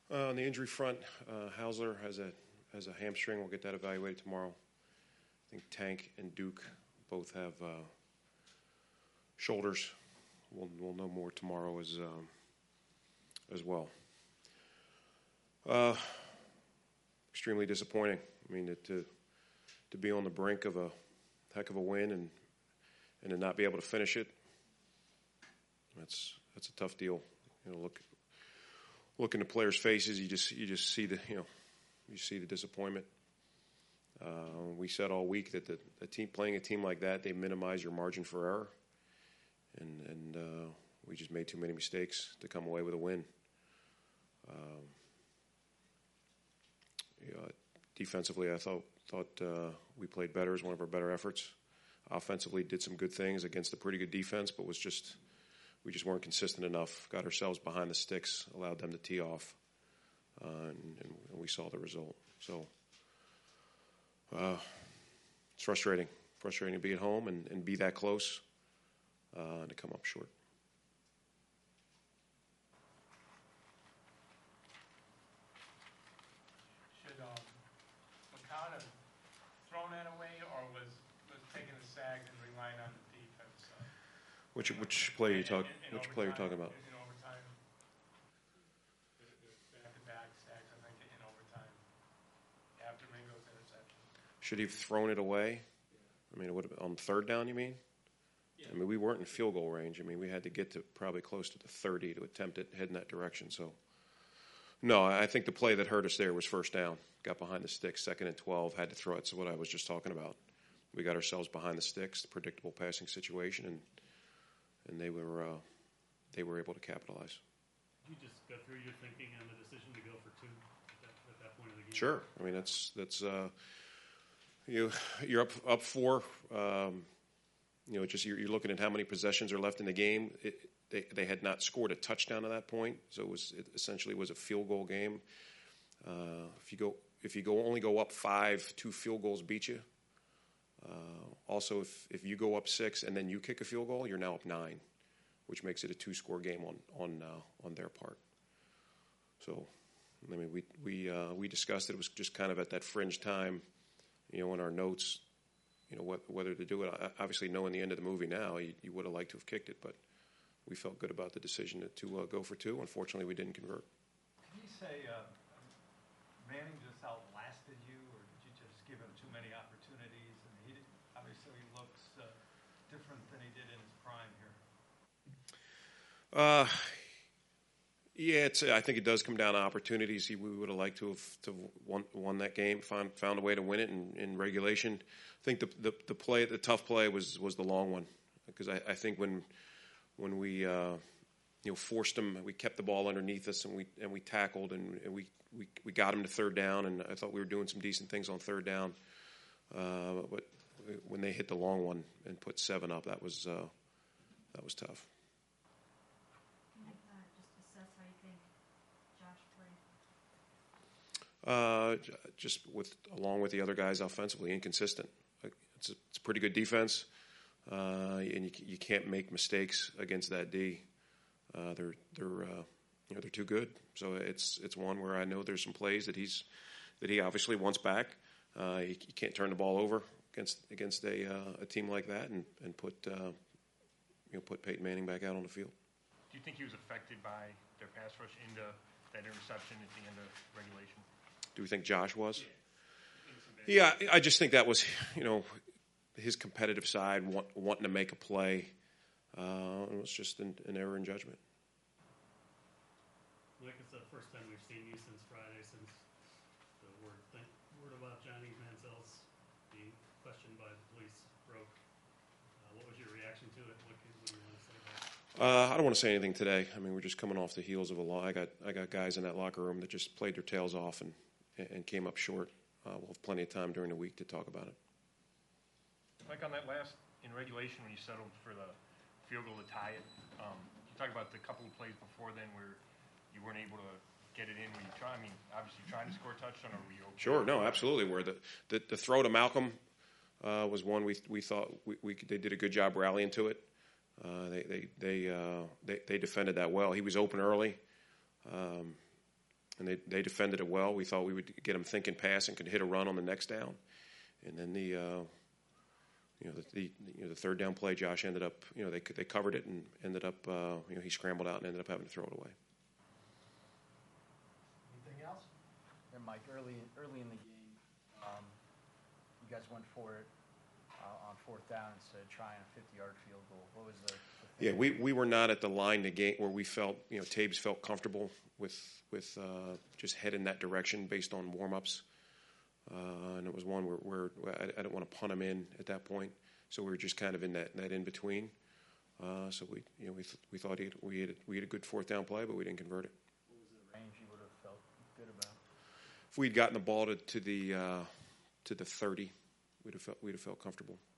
On the injury front, Hausler has a hamstring. We'll get that evaluated tomorrow. I think Tank and Duke both have shoulders. We'll know more tomorrow as well. Extremely disappointing. I mean, to be on the brink of a heck of a win and to not be able to finish it, that's a tough deal. Look in the players' faces, you just see the disappointment. We said all week that the team playing a team like that, they minimize your margin for error, and we just made too many mistakes to come away with a win. Defensively, I thought we played better. It was one of our better efforts. Offensively, did some good things against a pretty good defense, but we just weren't consistent enough. Got ourselves behind the sticks, allowed them to tee off, and we saw the result. So it's frustrating. Frustrating to be at home and be that close and to come up short. Should McCown have thrown that away, or was taking the sags and relying on the defense? Which player you talking about? In overtime, back-to-back sacks, I think, in overtime after Ringo's interception. Should he have thrown it away? I mean, it would have on third down. You mean? Yeah. I mean, we weren't in field goal range. I mean, we had to get to probably close to the 30 to attempt it, head in that direction. So, no, I think the play that hurt us there was first down. Got behind the sticks, 2nd and 12, had to throw it. So what I was just talking about. We got ourselves behind the sticks, the predictable passing situation, and they were able to capitalize. Did you just go through your thinking on the decision to go for two at that point of the game? Sure. I mean, that's you're up 4. You're looking at how many possessions are left in the game. They had not scored a touchdown at that point, so it essentially was a field goal game. If you only go up 5, 2 field goals beat you. Also, if you go up 6 and then you kick a field goal, you're now up 9, which makes it a 2-score game on their part. So, I mean, we discussed it. It was just kind of at that fringe time, in our notes, whether to do it. Obviously, knowing the end of the movie now, you would have liked to have kicked it, but we felt good about the decision to go for 2. Unfortunately, we didn't convert. Can you say Manning just outlasted you, or did you just give him too many opportunities? And he looks different than he did in his prime here. I think it does come down to opportunities. We would have liked to have won that game, found a way to win it in regulation. I think the tough play was the long one, because I think when we forced them, we kept the ball underneath us and we tackled and we got them to third down, and I thought we were doing some decent things on third down. But when they hit the long one and put 7 up, that was tough. Just along with the other guys offensively, inconsistent. It's a pretty good defense, and you can't make mistakes against that D. They're too good. So it's one where I know there's some plays that he obviously wants back. You can't turn the ball over against a team like that and put Peyton Manning back out on the field. Do you think he was affected by their pass rush into that interception at the end of regulation? Do we think Josh was? Yeah, I just think that was, his competitive side wanting to make a play. It was just an error in judgment. Mike, it's the first time we've seen you since Friday, since the word about Johnny Manziel's being questioned by the police broke. What was your reaction to it? What do you want to say about it? I don't want to say anything today. I mean, we're just coming off the heels of a loss. I got guys in that locker room that just played their tails off and came up short. We'll have plenty of time during the week to talk about it. Mike, on that last in regulation when you settled for the field goal to tie it, you talked about the couple of plays before then where you weren't able to get it in. Were you obviously trying to score a touchdown, or were you okay? Sure, no, absolutely. Where the throw to Malcolm was one we thought they did a good job rallying to it. They defended that well. He was open early. and they defended it well. We thought we would get them thinking pass and could hit a run on the next down, and then the third down play, Josh ended up, they covered it and ended up, he scrambled out and ended up having to throw it away. Anything else? And Mike, early in the game, you guys went for it on fourth down instead of trying a 50-yard field goal. What was the Yeah, we were not at the line to game where we felt, Tabes felt comfortable with just heading that direction based on warm-ups. And it was one where I didn't want to punt him in at that point, so we were just kind of in that in between. So we thought we had a good fourth down play, but we didn't convert it. What was the range you would have felt good about? If we'd gotten the ball to the 30, we'd have felt comfortable.